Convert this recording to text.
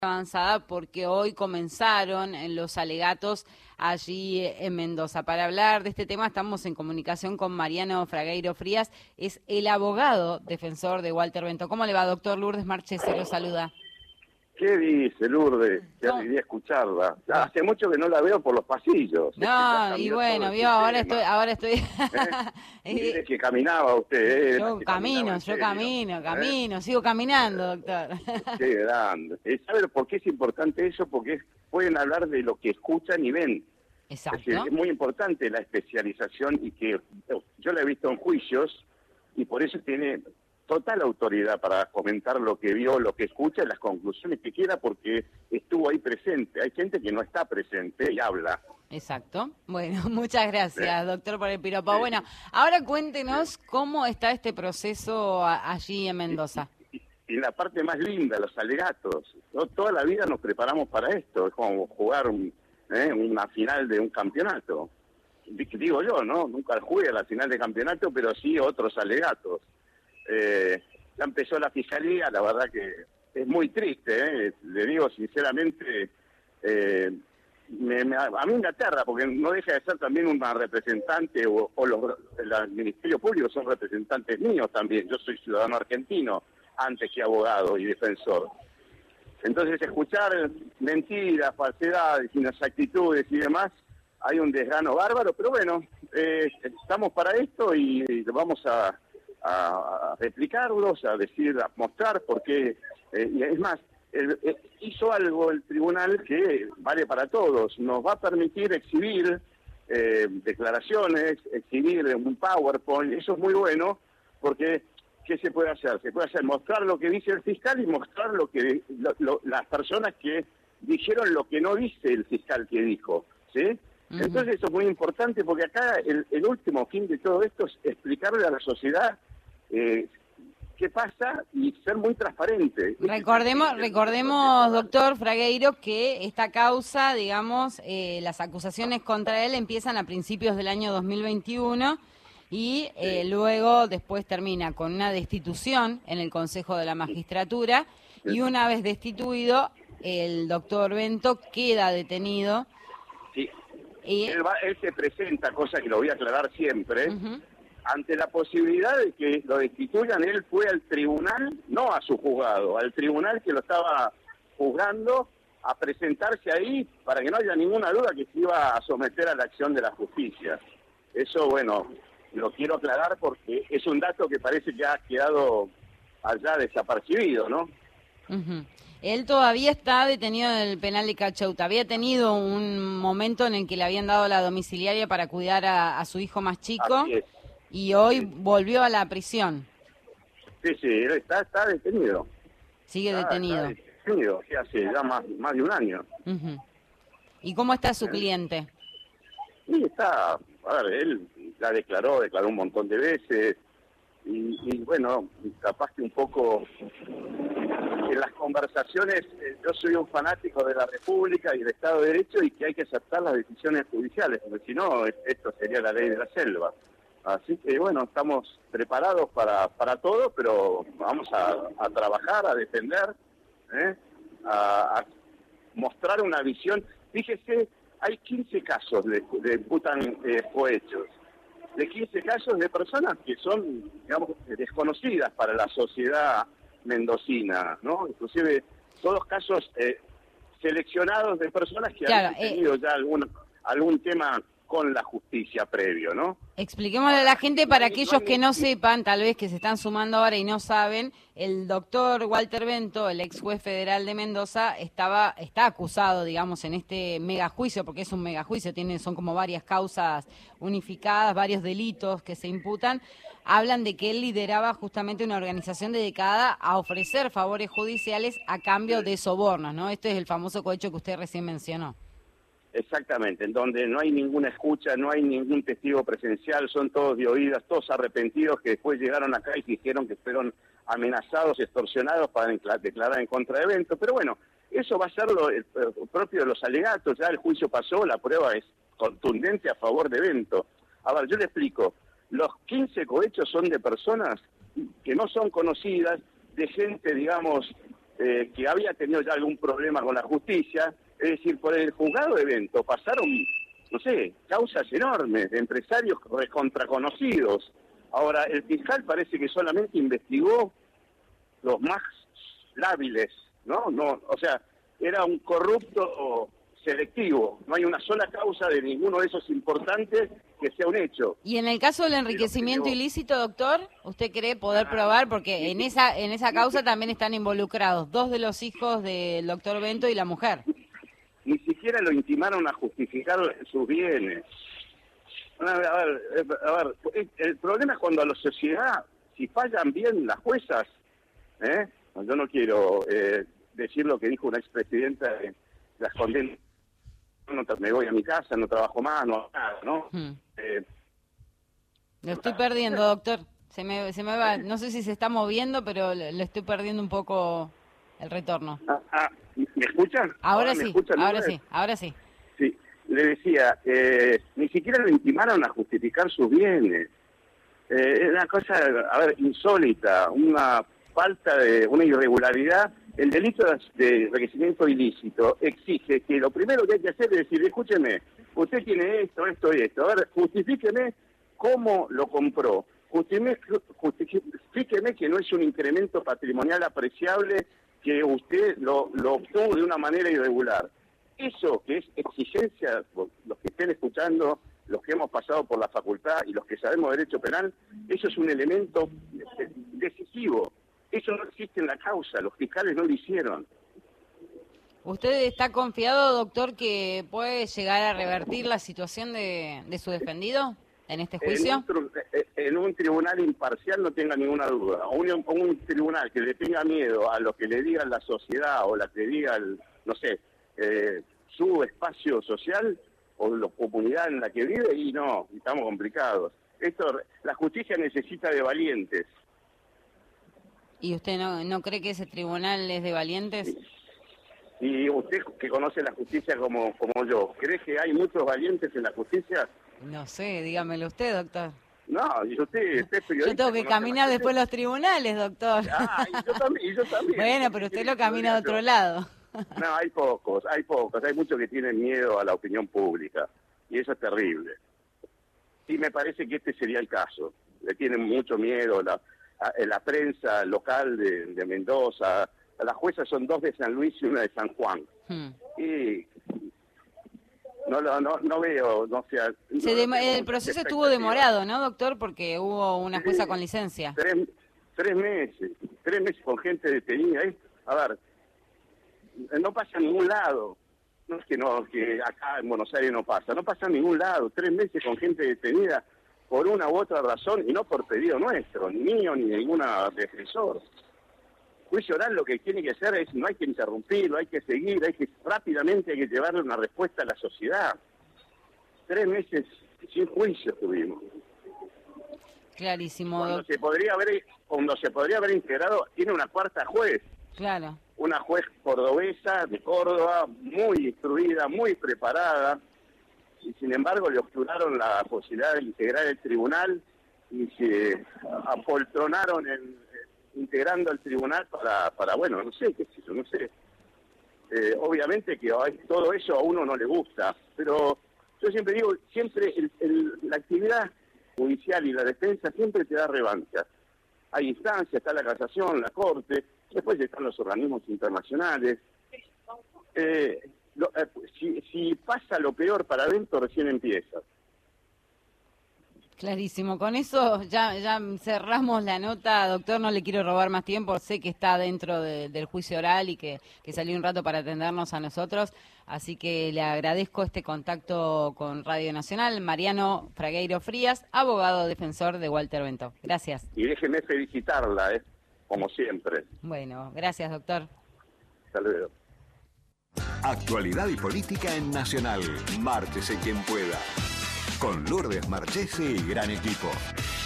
avanzada porque hoy comenzaron en los alegatos allí en Mendoza. Para hablar de este tema estamos en comunicación con Mariano Fragueiro Frías, es el abogado defensor de Walter Bento. ¿Cómo le va, doctor? Lourdes Marchesi lo saluda. ¿Qué dice Lourdes? Ya No. quería escucharla. Ya hace mucho que no la veo por los pasillos. No, y bueno, vio, ahora estoy... Dice que caminaba usted. Yo camino, sigo caminando, doctor. Qué grande. ¿Sabe por qué es importante eso? Porque pueden hablar de lo que escuchan y ven. Exacto. Es decir, es muy importante la especialización y que yo la he visto en juicios y por eso tiene total autoridad para comentar lo que vio, lo que escucha y las conclusiones que quiera porque estuvo ahí presente. Hay gente que no está presente y habla. Exacto. Bueno, muchas gracias, doctor, por el piropo. Bueno, ahora cuéntenos cómo está este proceso allí en Mendoza. Y la parte más linda, los alegatos. ¿No? Toda la vida nos preparamos para esto. Es como jugar una final de un campeonato. Digo yo, ¿no? Nunca jugué a la final de campeonato, pero sí otros alegatos. Ya empezó la fiscalía, la verdad que es muy triste, le digo sinceramente, a mí me aterra, porque no deja de ser también una representante, el Ministerio Público son representantes míos también, yo soy ciudadano argentino, antes que abogado y defensor. Entonces escuchar mentiras, falsedades, inexactitudes y demás, hay un desgano bárbaro, pero bueno, estamos para esto y vamos a replicarlos, a mostrar por qué, y es más, hizo algo el tribunal que vale para todos, nos va a permitir exhibir declaraciones, exhibir un PowerPoint, eso es muy bueno, porque ¿qué se puede hacer? Se puede hacer mostrar lo que dice el fiscal y mostrar lo que las personas que dijeron lo que no dice el fiscal que dijo, ¿sí? Entonces eso es muy importante porque acá el último fin de todo esto es explicarle a la sociedad qué pasa y ser muy transparente. Recordemos, doctor Fragueiro, que esta causa, digamos, las acusaciones contra él empiezan a principios del año 2021 y luego después termina con una destitución en el Consejo de la Magistratura y una vez destituido el doctor Bento queda detenido. Sí. Él se presenta, cosa que lo voy a aclarar siempre, ante la posibilidad de que lo destituyan. Él fue al tribunal, no a su juzgado, al tribunal que lo estaba juzgando, a presentarse ahí para que no haya ninguna duda que se iba a someter a la acción de la justicia. Eso, bueno, lo quiero aclarar porque es un dato que parece que ha quedado allá desapercibido, ¿no? Él todavía está detenido en el penal de Cachauta. Había tenido un momento en el que le habían dado la domiciliaria para cuidar a su hijo más chico y hoy volvió a la prisión. Sí, él está detenido. Sigue detenido. Está detenido, sí, hace ya más de un año. ¿Y cómo está su cliente? Sí, está, a ver, él la declaró un montón de veces y bueno, capaz que un poco en las conversaciones, yo soy un fanático de la República y del Estado de Derecho y que hay que aceptar las decisiones judiciales, porque si no, esto sería la ley de la selva. Así que bueno, estamos preparados para todo, pero vamos a trabajar, a defender, a mostrar una visión. Fíjese, hay 15 casos de imputan cohechos, de 15 casos de personas que son, digamos, desconocidas para la sociedad mendocina, ¿no? Inclusive todos casos seleccionados de personas que han tenido ya algún tema con la justicia previo, ¿no? Expliquémosle a la gente para aquellos que no sepan, tal vez que se están sumando ahora y no saben, el doctor Walter Bento, el ex juez federal de Mendoza, está acusado, digamos, en este megajuicio, porque es un megajuicio, son como varias causas unificadas, varios delitos que se imputan. Hablan de que él lideraba justamente una organización dedicada a ofrecer favores judiciales a cambio de sobornos, ¿no? Este es el famoso cohecho que usted recién mencionó. Exactamente, en donde no hay ninguna escucha, no hay ningún testigo presencial, son todos de oídas, todos arrepentidos que después llegaron acá y dijeron que fueron amenazados, extorsionados para declarar en contra de Bento. Pero bueno, eso va a ser lo propio de los alegatos, ya el juicio pasó, la prueba es contundente a favor de Bento. A ver, yo le explico, los 15 cohechos son de personas que no son conocidas, de gente, digamos, que había tenido ya algún problema con la justicia. Es decir, por el juzgado de Bento pasaron, no sé, causas enormes de empresarios recontraconocidos. Ahora, el fiscal parece que solamente investigó los más lábiles, ¿no? O sea, era un corrupto selectivo. No hay una sola causa de ninguno de esos importantes que sea un hecho. Y en el caso del enriquecimiento ilícito, doctor, ¿usted cree poder probar? Porque en esa causa también están involucrados 2 de los hijos del doctor Bento y la mujer. Ni siquiera lo intimaron a justificar sus bienes. A ver, el problema es cuando a la sociedad, si fallan bien las juezas, yo no quiero decir lo que dijo una expresidenta de las condenas, me voy a mi casa, no trabajo más, no hago nada, ¿no? Lo estoy perdiendo, doctor. Se me va. No sé si se está moviendo, pero le estoy perdiendo un poco el retorno. ¿Me escuchan? Ahora sí, ¿me escuchan? ahora sí. Sí, le decía, ni siquiera lo intimaron a justificar sus bienes. Es una cosa, insólita, una falta de una irregularidad. El delito de enriquecimiento ilícito exige que lo primero que hay que hacer es decir, escúcheme, usted tiene esto y esto, a ver, justifíqueme cómo lo compró, justifíqueme que no es un incremento patrimonial apreciable, que usted lo obtuvo de una manera irregular. Eso que es exigencia, los que estén escuchando, los que hemos pasado por la facultad y los que sabemos derecho penal, eso es un elemento decisivo. Eso no existe en la causa, los fiscales no lo hicieron. ¿Usted está confiado, doctor, que puede llegar a revertir la situación de su defendido en este juicio? En un tribunal imparcial no tenga ninguna duda. Un tribunal que le tenga miedo a lo que le diga la sociedad o la que diga, su espacio social o la comunidad en la que vive, y no, estamos complicados. La justicia necesita de valientes. ¿Y usted no cree que ese tribunal es de valientes? Y usted que conoce la justicia como yo, ¿cree que hay muchos valientes en la justicia? No sé, dígamelo usted, doctor. No, y usted es periodista. Yo tengo que caminar después los tribunales, doctor. Y yo también. Bueno, pero usted lo camina de otro lado. No, hay pocos. Hay muchos que tienen miedo a la opinión pública, y eso es terrible. Y me parece que este sería el caso. Le tienen mucho miedo la prensa local de Mendoza. Las juezas son 2 de San Luis y 1 de San Juan. Y no veo, el proceso estuvo demorado, ¿no, doctor? Porque hubo una jueza con licencia. 3 meses con gente detenida. A ver, no pasa a ningún lado. No es que acá en Buenos Aires no pasa a ningún lado. 3 meses con gente detenida por una u otra razón, y no por pedido nuestro, ni mío, ni ninguna defensor. Juicio oral lo que tiene que hacer es, no hay que interrumpirlo, hay que seguir, rápidamente hay que llevarle una respuesta a la sociedad. 3 meses sin juicio tuvimos. Clarísimo. Cuando se podría haber integrado, tiene una 4ª juez. Claro. Una juez cordobesa de Córdoba, muy instruida, muy preparada, y sin embargo le obturaron la posibilidad de integrar el tribunal y se apoltronaron integrando el tribunal para bueno, no sé, qué sé yo, no sé. Obviamente que todo eso a uno no le gusta, pero yo siempre digo, la actividad judicial y la defensa siempre te da revancha. Hay instancias, está la casación, la corte, después están los organismos internacionales. Si pasa lo peor para adentro, recién empieza. Clarísimo. Con eso ya cerramos la nota, doctor. No le quiero robar más tiempo. Sé que está dentro del juicio oral y que salió un rato para atendernos a nosotros. Así que le agradezco este contacto con Radio Nacional. Mariano Fragueiro Frías, abogado defensor de Walter Bento. Gracias. Y déjeme felicitarla, como siempre. Bueno, gracias, doctor. Hasta luego. Actualidad y política en Nacional. Márchese quien pueda. Con Lourdes Marchese y gran equipo.